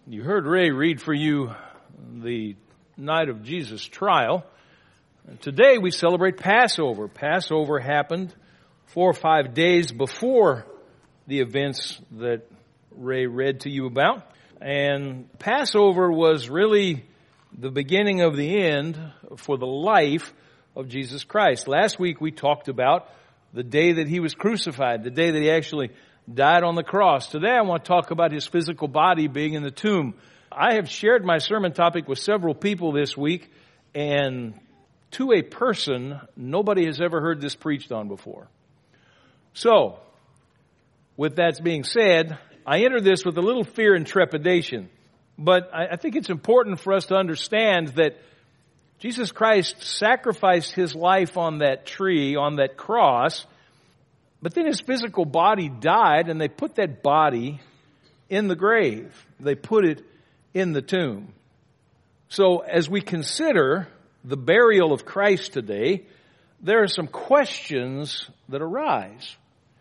You heard Ray read for you the night of Jesus' trial. Today we celebrate Passover. Passover happened 4 or 5 days before the events that Ray read to you about. And Passover was really the beginning of the end for the life of Jesus Christ. Last week we talked about the day that he was crucified, the day that he actually died on the cross. Today I want to talk about his physical body being in the tomb. I have shared my sermon topic with several people this week, and to a person, nobody has ever heard this preached on before. So, with that being said, I enter this with a little fear and trepidation. But I think it's important for us to understand that Jesus Christ sacrificed his life on that tree, on that cross, but then his physical body died, and they put that body in the grave. They put it in the tomb. So as we consider the burial of Christ today, there are some questions that arise.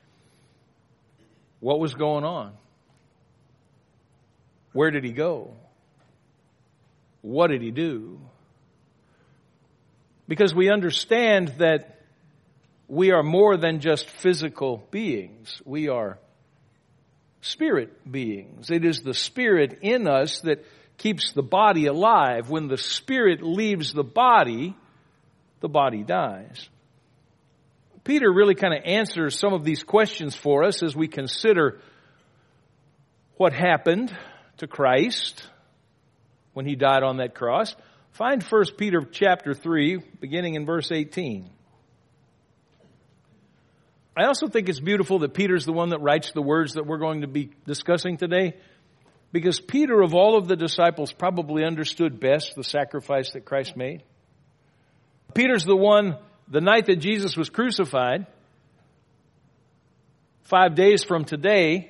What was going on? Where did he go? What did he do? Because we understand that we are more than just physical beings. We are spirit beings. It is the spirit in us that keeps the body alive. When the spirit leaves the body dies. Peter really kind of answers some of these questions for us as we consider what happened to Christ when he died on that cross. Find 1 Peter chapter 3, beginning in verse 18. I also think it's beautiful that Peter's the one that writes the words that we're going to be discussing today, because Peter, of all of the disciples, probably understood best the sacrifice that Christ made. Peter's the one, the night that Jesus was crucified, 5 days from today,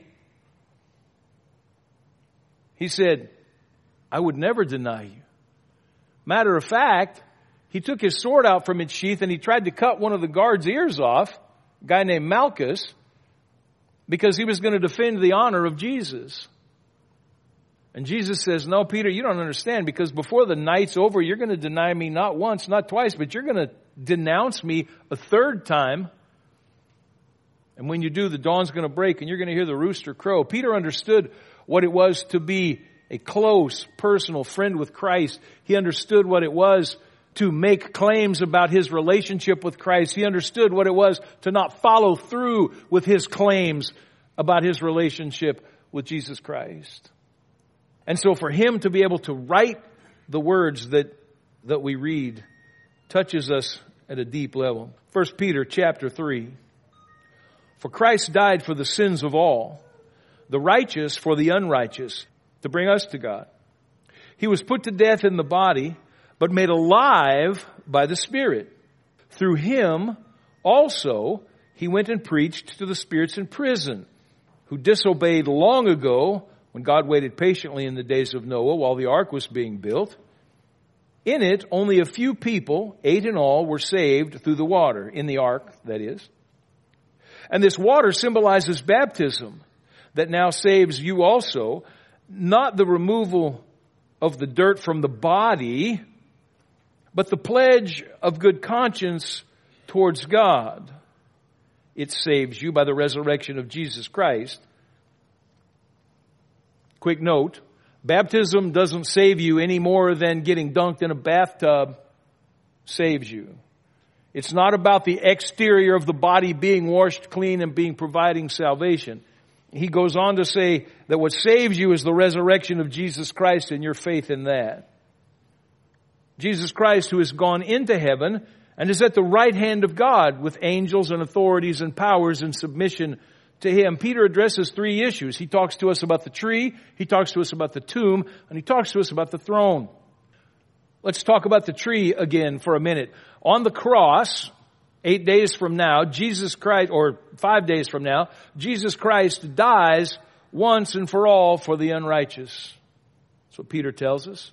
he said, "I would never deny you." Matter of fact, he took his sword out from its sheath and he tried to cut one of the guard's ears off, a guy named Malchus, because he was going to defend the honor of Jesus. And Jesus says, "No, Peter, you don't understand, because before the night's over, you're going to deny me not once, not twice, but you're going to denounce me a third time. And when you do, the dawn's going to break and you're going to hear the rooster crow." Peter understood what it was to be a close, personal friend with Christ. He understood what it was to make claims about his relationship with Christ. He understood what it was to not follow through with his claims about his relationship with Jesus Christ. And so for him to be able to write the words that we read touches us at a deep level. 1 Peter chapter 3. "For Christ died for the sins of all, the righteous for the unrighteous, to bring us to God. He was put to death in the body, but made alive by the Spirit. Through him also he went and preached to the spirits in prison, who disobeyed long ago when God waited patiently in the days of Noah while the ark was being built. In it, only a few people, 8 in all, were saved through the water, in the ark, that is. And this water symbolizes baptism that now saves you also, not the removal of the dirt from the body, but the pledge of good conscience towards God. It saves you by the resurrection of Jesus Christ." Quick note, baptism doesn't save you any more than getting dunked in a bathtub saves you. It's not about the exterior of the body being washed clean and providing salvation. He goes on to say that what saves you is the resurrection of Jesus Christ and your faith in that. Jesus Christ, who has gone into heaven and is at the right hand of God with angels and authorities and powers in submission to him. Peter addresses 3 issues. He talks to us about the tree, he talks to us about the tomb, and he talks to us about the throne. Let's talk about the tree again for a minute. On the cross, 8 days from now, Jesus Christ, or 5 days from now, Jesus Christ dies once and for all for the unrighteous. That's what Peter tells us.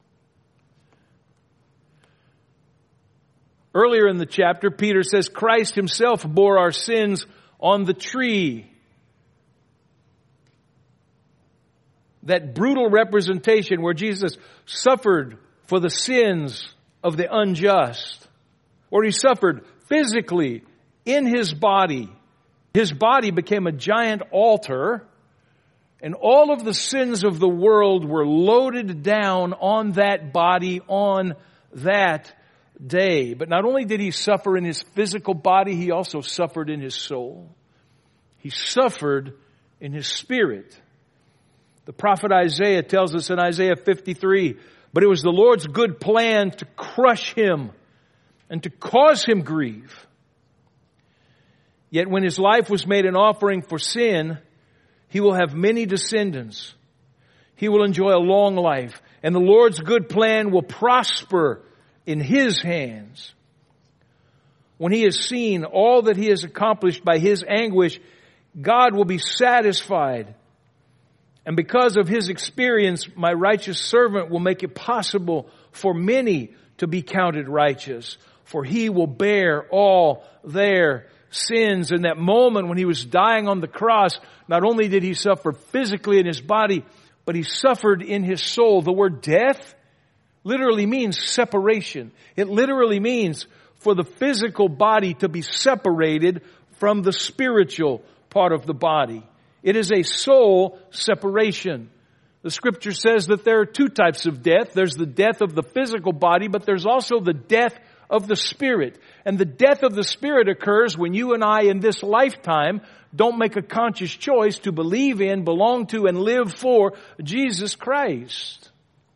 Earlier in the chapter, Peter says Christ himself bore our sins on the tree. that brutal representation where Jesus suffered for the sins of the unjust, where He suffered physically in His body. His body became a giant altar, and all of the sins of the world were loaded down on that body on that day. But not only did He suffer in His physical body, He also suffered in His soul. He suffered in His spirit. The prophet Isaiah tells us in Isaiah 53, but it was the Lord's good plan to crush Him and to cause Him grief. Yet when His life was made an offering for sin, He will have many descendants. He will enjoy a long life, and the Lord's good plan will prosper in His hands. When He has seen all that He has accomplished by His anguish, God will be satisfied. And because of His experience, my righteous servant will make it possible for many to be counted righteous. For He will bear all their sins. In that moment when He was dying on the cross, not only did He suffer physically in His body, but He suffered in His soul. The word death literally means separation. It literally means for the physical body to be separated from the spiritual part of the body. It is a soul separation. The Scripture says that there are two types of death. There's the death of the physical body, but there's also the death of the spirit. And the death of the spirit occurs when you and I in this lifetime don't make a conscious choice to believe in, belong to, and live for Jesus Christ.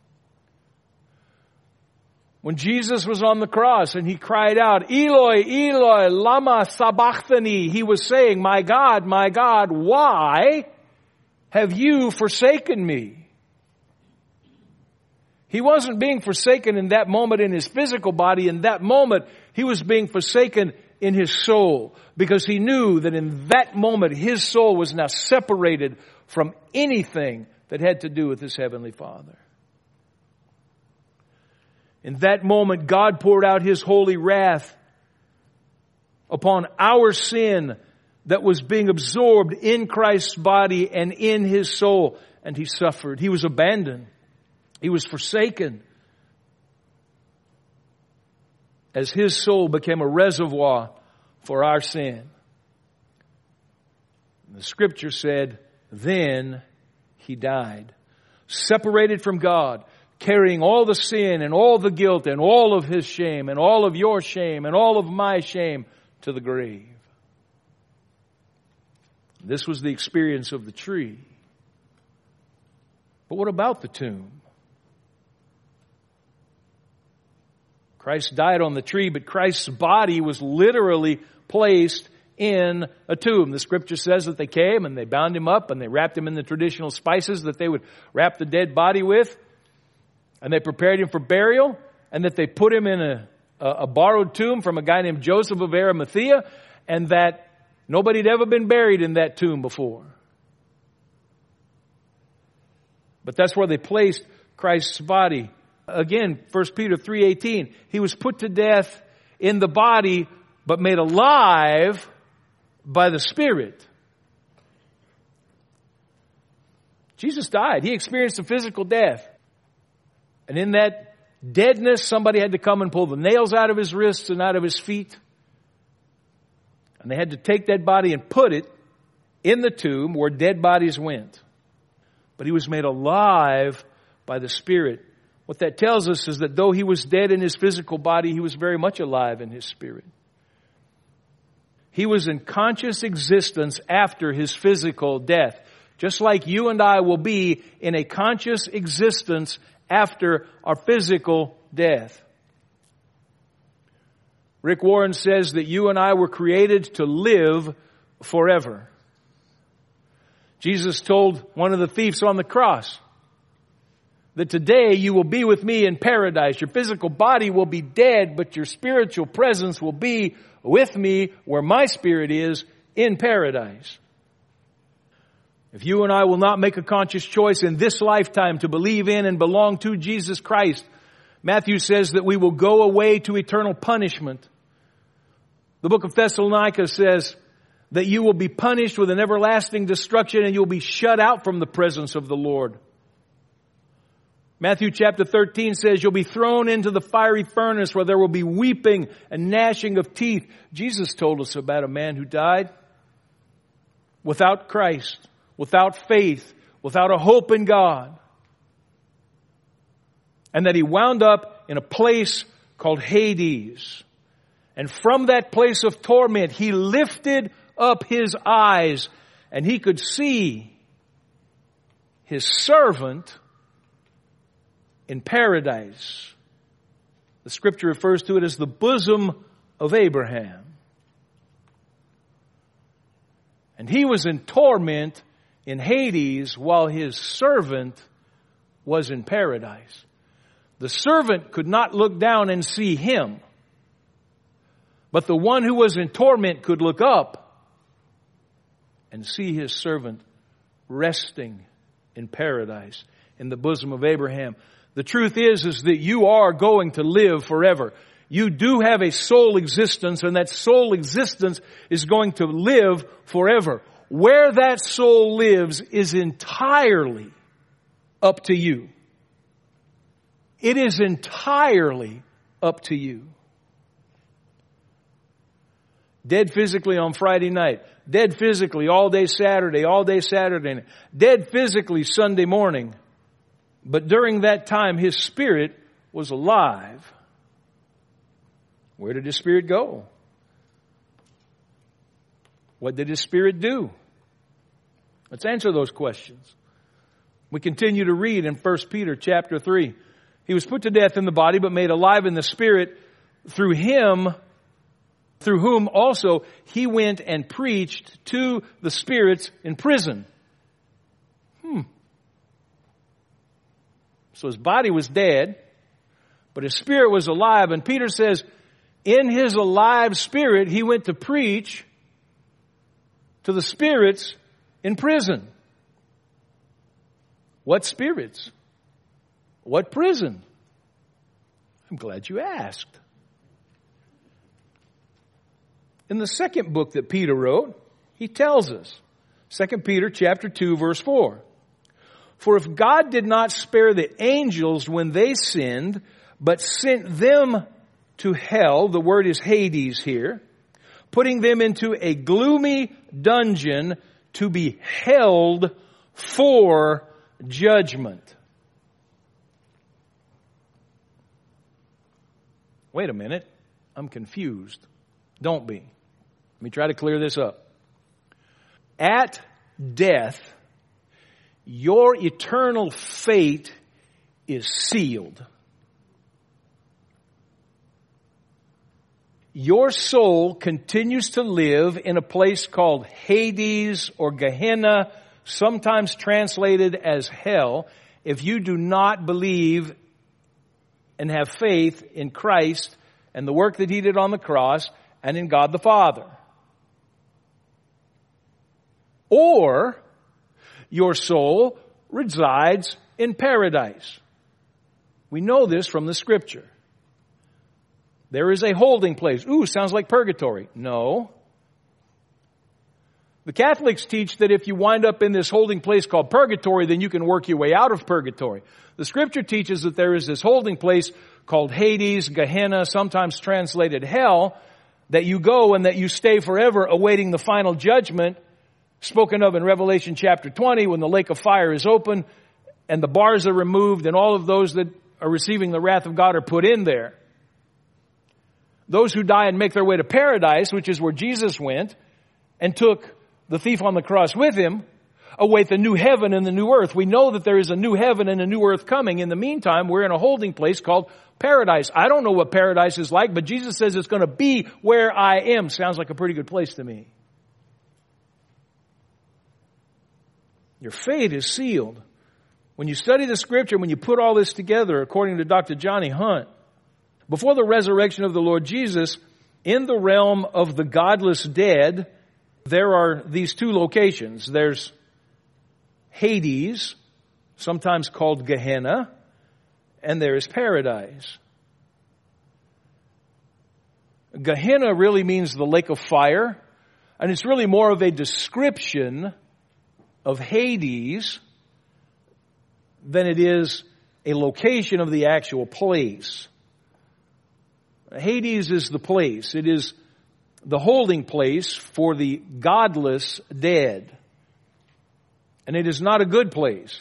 When Jesus was on the cross and He cried out, Eloi, Eloi, lama sabachthani, He was saying, my God, why have you forsaken me? He wasn't being forsaken in that moment in His physical body. In that moment, He was being forsaken in His soul, because He knew that in that moment His soul was now separated from anything that had to do with His Heavenly Father. In that moment, God poured out His holy wrath upon our sin that was being absorbed in Christ's body and in His soul. And He suffered. He was abandoned. He was forsaken. As His soul became a reservoir for our sin. And the Scripture said, then He died. Separated from God, carrying all the sin and all the guilt and all of His shame and all of your shame and all of my shame to the grave. This was the experience of the tree. But what about the tomb? Christ died on the tree, but Christ's body was literally placed in a tomb. The Scripture says that they came and they bound Him up and they wrapped Him in the traditional spices that they would wrap the dead body with. And they prepared Him for burial, and that they put Him in a borrowed tomb from a guy named Joseph of Arimathea, and that nobody had ever been buried in that tomb before. But that's where they placed Christ's body. Again, 1 Peter 3:18, He was put to death in the body, but made alive by the Spirit. Jesus died. He experienced a physical death. And in that deadness, somebody had to come and pull the nails out of His wrists and out of His feet. And they had to take that body and put it in the tomb where dead bodies went. But He was made alive by the Spirit. What that tells us is that though He was dead in His physical body, He was very much alive in His spirit. He was in conscious existence after His physical death. Just like you and I will be in a conscious existence after our physical death. Rick Warren says that you and I were created to live forever. Jesus told one of the thieves on the cross that today you will be with me in paradise. Your physical body will be dead, but your spiritual presence will be with me where my spirit is in paradise. If you and I will not make a conscious choice in this lifetime to believe in and belong to Jesus Christ, Matthew says that we will go away to eternal punishment. The book of Thessalonica says that you will be punished with an everlasting destruction and you will be shut out from the presence of the Lord Matthew chapter 13 says you'll be thrown into the fiery furnace where there will be weeping and gnashing of teeth. Jesus told us about a man who died without Christ, without faith, without a hope in God. And that he wound up in a place called Hades. And from that place of torment, he lifted up his eyes and he could see his servant in paradise. The scripture refers to it as the bosom of Abraham. And he was in torment in Hades while his servant was in paradise. The servant could not look down and see him, but the one who was in torment could look up and see his servant resting in paradise, in the bosom of Abraham. The truth is that you are going to live forever. You do have a soul existence, and that soul existence is going to live forever. Where that soul lives is entirely up to you. It is entirely up to you. Dead physically on Friday night. Dead physically all day Saturday night. Dead physically Sunday morning. But during that time, his spirit was alive. Where did his spirit go? What did his spirit do? Let's answer those questions. We continue to read in 1 Peter chapter 3. He was put to death in the body, but made alive in the spirit through him, through whom also he went and preached to the spirits in prison. So his body was dead, but his spirit was alive. And Peter says, in his alive spirit, he went to preach to the spirits in prison. What spirits? What prison? I'm glad you asked. In the second book that Peter wrote, he tells us, 2 Peter chapter 2, verse 4. For if God did not spare the angels when they sinned, but sent them to hell, the word is Hades here, putting them into a gloomy dungeon to be held for judgment. Wait a minute, I'm confused. Don't be. Let me try to clear this up. At death, your eternal fate is sealed. Your soul continues to live in a place called Hades or Gehenna, sometimes translated as hell, if you do not believe and have faith in Christ and the work that he did on the cross and in God the Father. Or your soul resides in paradise. We know this from the scripture. There is a holding place. Ooh, sounds like purgatory. No. The Catholics teach that if you wind up in this holding place called purgatory, then you can work your way out of purgatory. The scripture teaches that there is this holding place called Hades, Gehenna, sometimes translated hell, that you go and that you stay forever awaiting the final judgment spoken of in Revelation chapter 20 when the lake of fire is open and the bars are removed and all of those that are receiving the wrath of God are put in there. Those who die and make their way to paradise, which is where Jesus went and took the thief on the cross with him, await the new heaven and the new earth. We know that there is a new heaven and a new earth coming. In the meantime, we're in a holding place called paradise. I don't know what paradise is like, but Jesus says it's going to be where I am. Sounds like a pretty good place to me. Your fate is sealed. When you study the scripture, when you put all this together, according to Dr. Johnny Hunt, before the resurrection of the Lord Jesus, in the realm of the godless dead, there are these two locations. There's Hades, sometimes called Gehenna, and there is paradise. Gehenna really means the lake of fire, and it's really more of a description of Hades than it is a location of the actual place. Hades is the place. It is the holding place for the godless dead. And it is not a good place.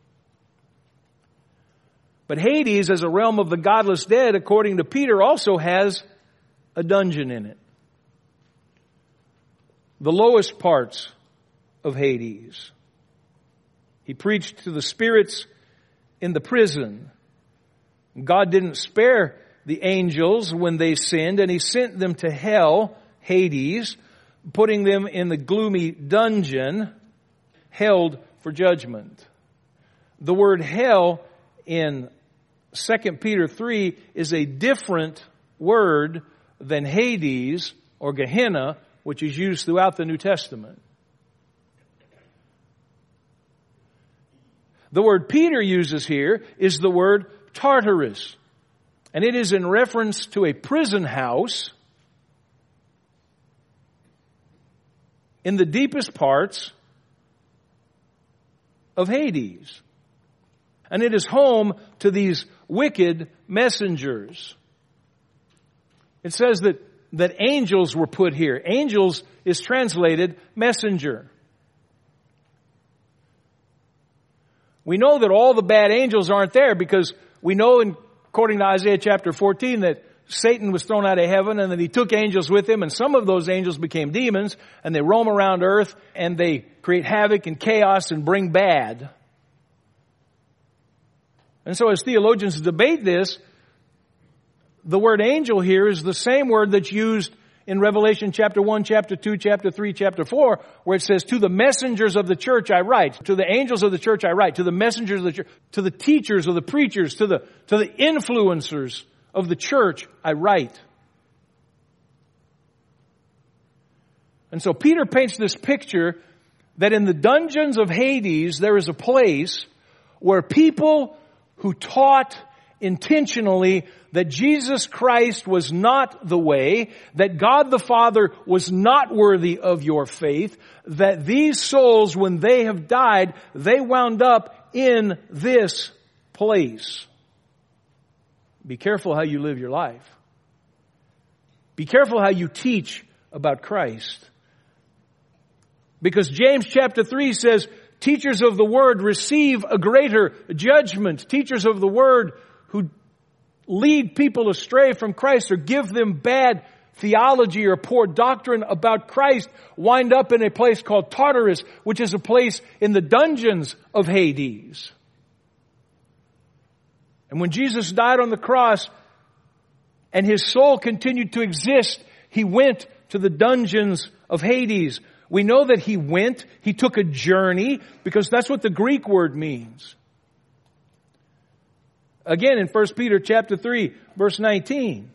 But Hades, as a realm of the godless dead, according to Peter, also has a dungeon in it. The lowest parts of Hades. He preached to the spirits in the prison. God didn't spare the angels when they sinned, and He sent them to hell, Hades, putting them in the gloomy dungeon held for judgment. The word hell in 2 Peter 3 is a different word than Hades or Gehenna, which is used throughout the New Testament. The word Peter uses here is the word Tartarus, and it is in reference to a prison house in the deepest parts of Hades. And it is home to these wicked messengers. It says that angels were put here. Angels is translated messenger. We know that all the bad angels aren't there because we know, according to Isaiah chapter 14, that Satan was thrown out of heaven and that he took angels with him, and some of those angels became demons, and they roam around earth and they create havoc and chaos and bring bad. And so as theologians debate this, the word angel here is the same word that's used in Revelation chapter 1, chapter 2, chapter 3, chapter 4, where it says, to the messengers of the church I write, to the angels of the church I write, to the messengers of the church, to the teachers of the preachers, to the influencers of the church I write. And so Peter paints this picture that in the dungeons of Hades there is a place where people who taught intentionally that Jesus Christ was not the way, that God the Father was not worthy of your faith, that these souls, when they have died, they wound up in this place. Be careful how you live your life. Be careful how you teach about Christ. Because James chapter 3 says, teachers of the word receive a greater judgment. Teachers of the word who lead people astray from Christ or give them bad theology or poor doctrine about Christ wind up in a place called Tartarus, which is a place in the dungeons of Hades. And when Jesus died on the cross and His soul continued to exist, He went to the dungeons of Hades. We know that He went, He took a journey, because that's what the Greek word means. Again, in 1 Peter chapter 3, verse 19.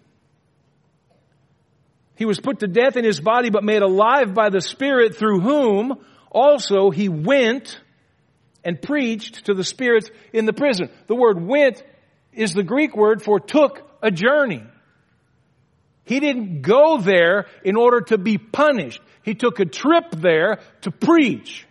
He was put to death in His body, but made alive by the Spirit, through whom also He went and preached to the spirits in the prison. The word went is the Greek word for took a journey. He didn't go there in order to be punished. He took a trip there to preach.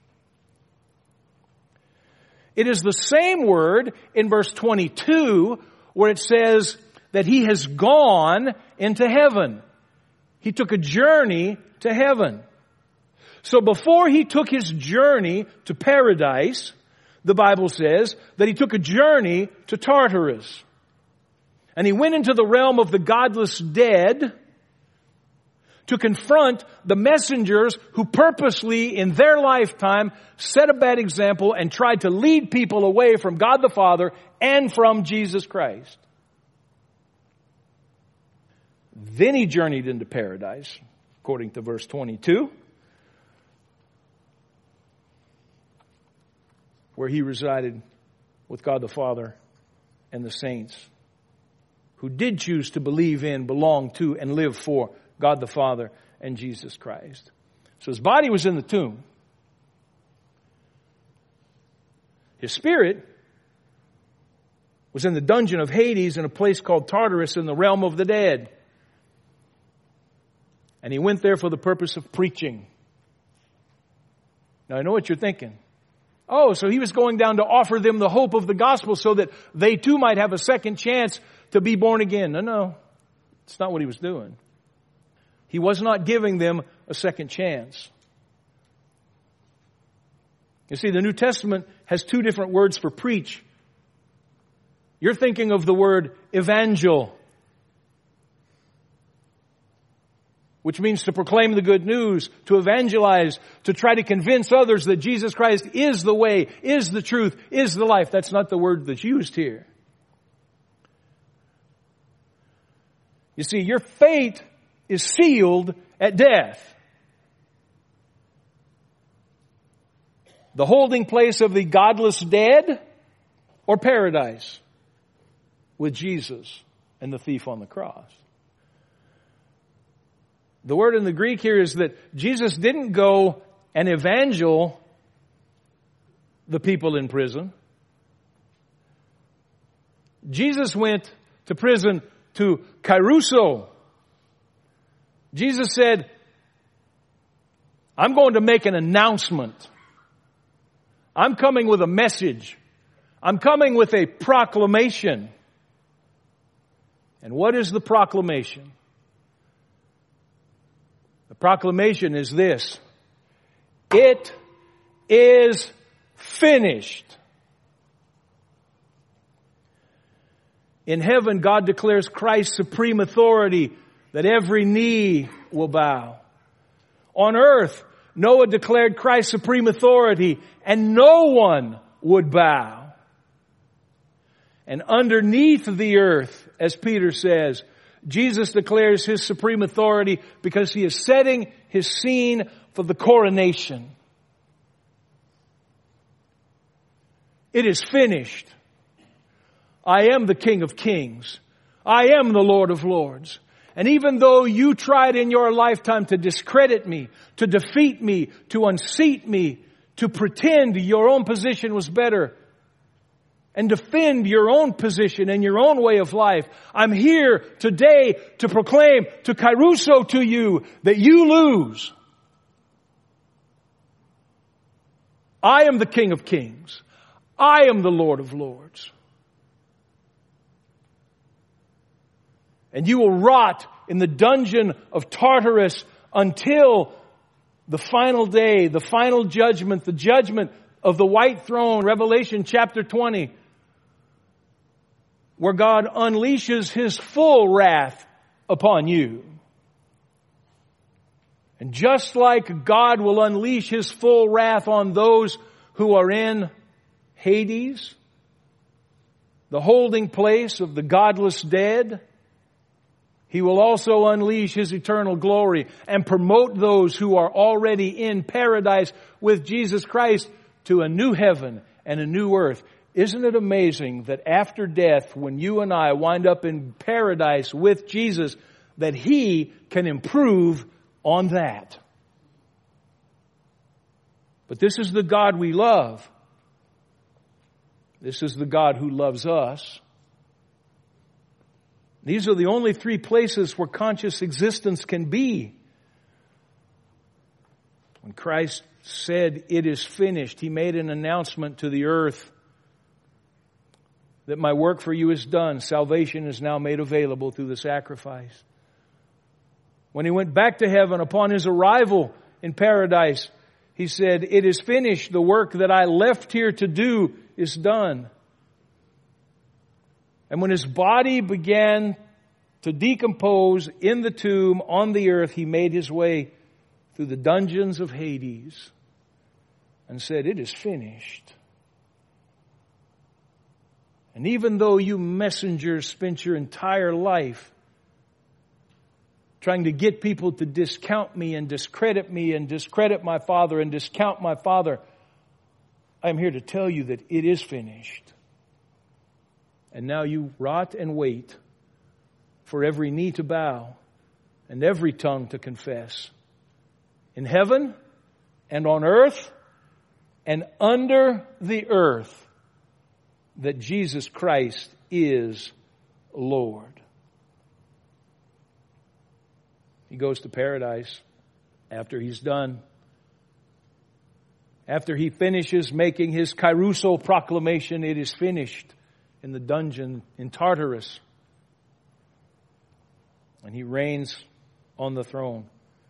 It is the same word in verse 22 where it says that He has gone into heaven. He took a journey to heaven. So before He took His journey to paradise, the Bible says that He took a journey to Tartarus. And He went into the realm of the godless dead to confront the messengers who purposely in their lifetime set a bad example and tried to lead people away from God the Father and from Jesus Christ. Then He journeyed into paradise, according to verse 22, where He resided with God the Father and the saints who did choose to believe in, belong to, and live for God the Father and Jesus Christ. So His body was in the tomb. His spirit was in the dungeon of Hades in a place called Tartarus in the realm of the dead. And He went there for the purpose of preaching. Now I know what you're thinking. Oh, so he was going down to offer them the hope of the gospel so that they too might have a second chance to be born again. No. It's not what he was doing. He was not giving them a second chance. You see, the New Testament has two different words for preach. You're thinking of the word evangel, which means to proclaim the good news, to evangelize, to try to convince others that Jesus Christ is the way, is the truth, is the life. That's not the word that's used here. You see, your fate is sealed at death. The holding place of the godless dead or paradise with Jesus and the thief on the cross. The word in the Greek here is that Jesus didn't go and evangel the people in prison. Jesus went to prison to kairuso. Jesus said, I'm going to make an announcement. I'm coming with a message. I'm coming with a proclamation. And what is the proclamation? The proclamation is this: it is finished. In heaven, God declares Christ's supreme authority that every knee will bow. On earth, Noah declared Christ's supreme authority and no one would bow. And underneath the earth, as Peter says, Jesus declares His supreme authority because He is setting His scene for the coronation. It is finished. I am the King of Kings. I am the Lord of Lords. And even though you tried in your lifetime to discredit me, to defeat me, to unseat me, to pretend your own position was better, and defend your own position and your own way of life, I'm here today to proclaim, to kairuso to you, that you lose. I am the King of Kings. I am the Lord of Lords. And you will rot in the dungeon of Tartarus until the final day, the final judgment, the judgment of the white throne, Revelation chapter 20, where God unleashes His full wrath upon you. And just like God will unleash His full wrath on those who are in Hades, the holding place of the godless dead, He will also unleash His eternal glory and promote those who are already in paradise with Jesus Christ to a new heaven and a new earth. Isn't it amazing that after death, when you and I wind up in paradise with Jesus, that He can improve on that? But this is the God we love. This is the God who loves us. These are the only three places where conscious existence can be. When Christ said, "It is finished," He made an announcement to the earth that my work for you is done. Salvation is now made available through the sacrifice. When He went back to heaven upon His arrival in paradise, He said, "It is finished. The work that I left here to do is done." And when His body began to decompose in the tomb on the earth, He made His way through the dungeons of Hades and said, "It is finished." And even though you messengers spent your entire life trying to get people to discount me and discredit my Father and discount my Father, I'm here to tell you that it is finished. And now you rot and wait for every knee to bow and every tongue to confess. In heaven and on earth and under the earth, that Jesus Christ is Lord. He goes to paradise after He's done. After he finishes making his Kairuso proclamation, it is finished, in the dungeon in Tartarus. And he reigns on the throne.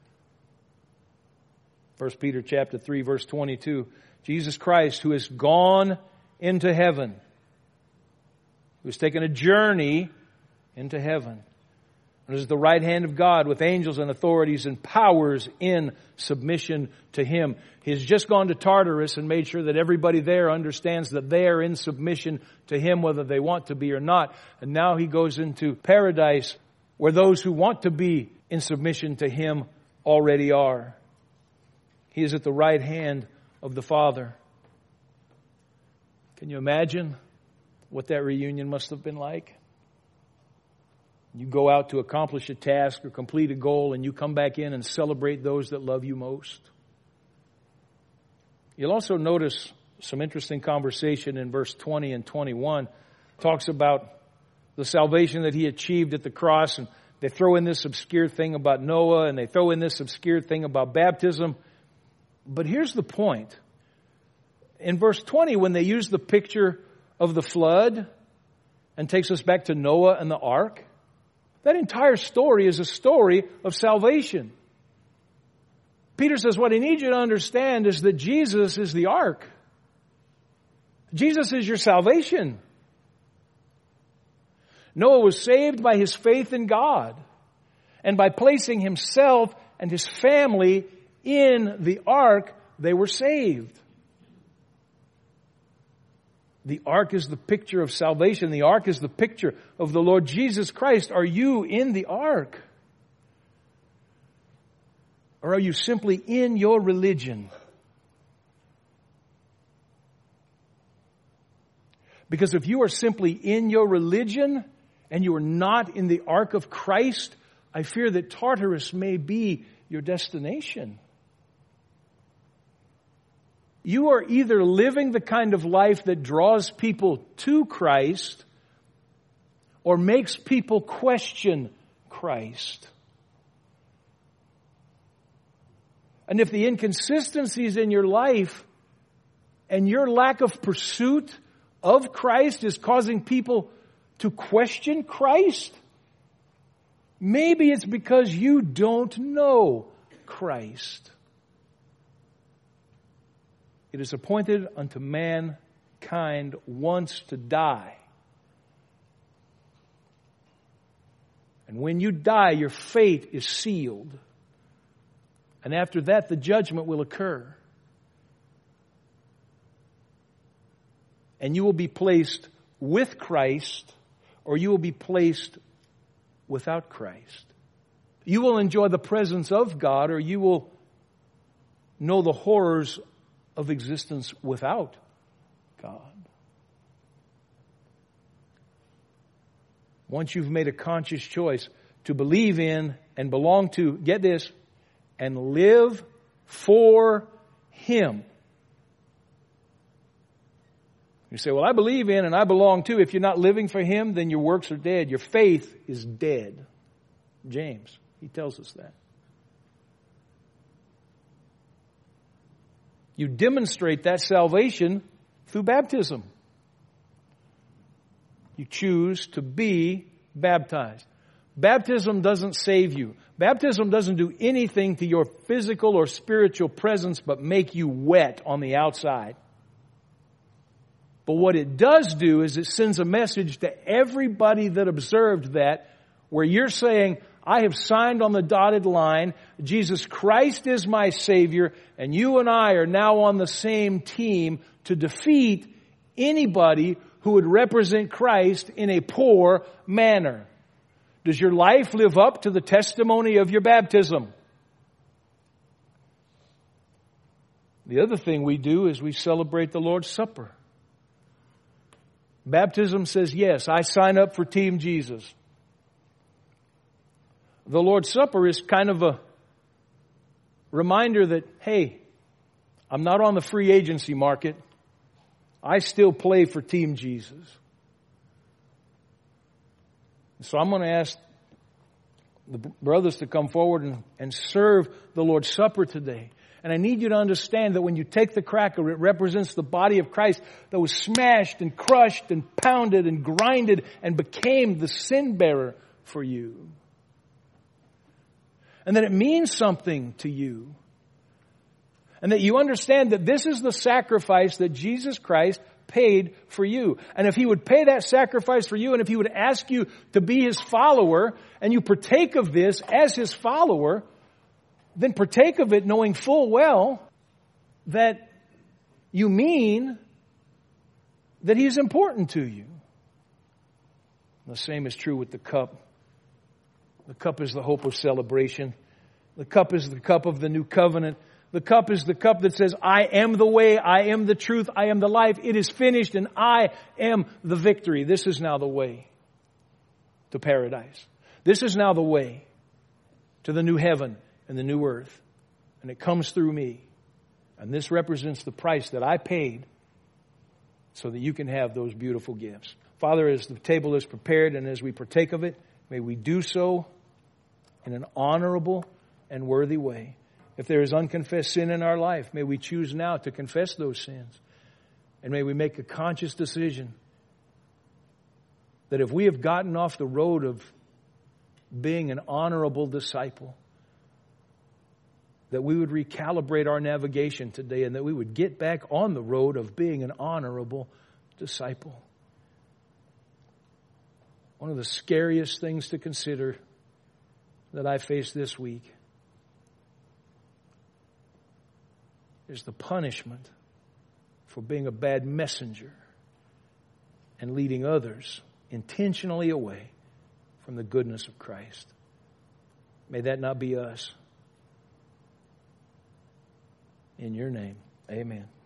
1 Peter chapter 3, verse 22. Jesus Christ, who has gone into heaven, who has taken a journey into heaven, and is at the right hand of God with angels and authorities and powers in submission to Him. He has just gone to Tartarus and made sure that everybody there understands that they are in submission to Him, whether they want to be or not. And now He goes into paradise, where those who want to be in submission to Him already are. He is at the right hand of the Father. Can you imagine what that reunion must have been like? You go out to accomplish a task or complete a goal, and you come back in and celebrate those that love you most. You'll also notice some interesting conversation in verse 20 and 21. It talks about the salvation that He achieved at the cross, and they throw in this obscure thing about Noah, and they throw in this obscure thing about baptism. But here's the point. In verse 20, when they use the picture of the flood and takes us back to Noah and the ark, that entire story is a story of salvation. Peter says, what I need you to understand is that Jesus is the ark. Jesus is your salvation. Noah was saved by his faith in God and by placing himself and his family in the ark, they were saved. The ark is the picture of salvation. The ark is the picture of the Lord Jesus Christ. Are you in the ark? Or are you simply in your religion? Because if you are simply in your religion and you are not in the ark of Christ, I fear that Tartarus may be your destination. You are either living the kind of life that draws people to Christ or makes people question Christ. And if the inconsistencies in your life and your lack of pursuit of Christ is causing people to question Christ, maybe it's because you don't know Christ. It is appointed unto mankind once to die. And when you die, your fate is sealed. And after that, the judgment will occur. And you will be placed with Christ, or you will be placed without Christ. You will enjoy the presence of God, or you will know the horrors of existence without God. Once you've made a conscious choice to believe in and belong to, get this, and live for Him. You say, well, I believe in and I belong to. If you're not living for Him, then your works are dead. Your faith is dead. James, he tells us that. You demonstrate that salvation through baptism. You choose to be baptized. Baptism doesn't save you. Baptism doesn't do anything to your physical or spiritual presence but make you wet on the outside. But what it does do is it sends a message to everybody that observed that, where you're saying, I have signed on the dotted line. Jesus Christ is my Savior, and you and I are now on the same team to defeat anybody who would represent Christ in a poor manner. Does your life live up to the testimony of your baptism? The other thing we do is we celebrate the Lord's Supper. Baptism says, yes, I sign up for Team Jesus. The Lord's Supper is kind of a reminder that, hey, I'm not on the free agency market. I still play for Team Jesus. So I'm going to ask the brothers to come forward and serve the Lord's Supper today. And I need you to understand that when you take the cracker, it represents the body of Christ that was smashed and crushed and pounded and grinded and became the sin bearer for you. And that it means something to you. And that you understand that this is the sacrifice that Jesus Christ paid for you. And if He would pay that sacrifice for you, and if He would ask you to be His follower, and you partake of this as His follower, then partake of it knowing full well that you mean that He is important to you. The same is true with the cup. The cup is the hope of celebration. The cup is the cup of the new covenant. The cup is the cup that says, I am the way, I am the truth, I am the life. It is finished and I am the victory. This is now the way to paradise. This is now the way to the new heaven and the new earth. And it comes through me. And this represents the price that I paid so that you can have those beautiful gifts. Father, as the table is prepared and as we partake of it, may we do so in an honorable and worthy way. If there is unconfessed sin in our life, may we choose now to confess those sins. And may we make a conscious decision that if we have gotten off the road of being an honorable disciple, that we would recalibrate our navigation today and that we would get back on the road of being an honorable disciple. One of the scariest things to consider that I faced this week is the punishment for being a bad messenger and leading others intentionally away from the goodness of Christ. May that not be us. In your name, amen.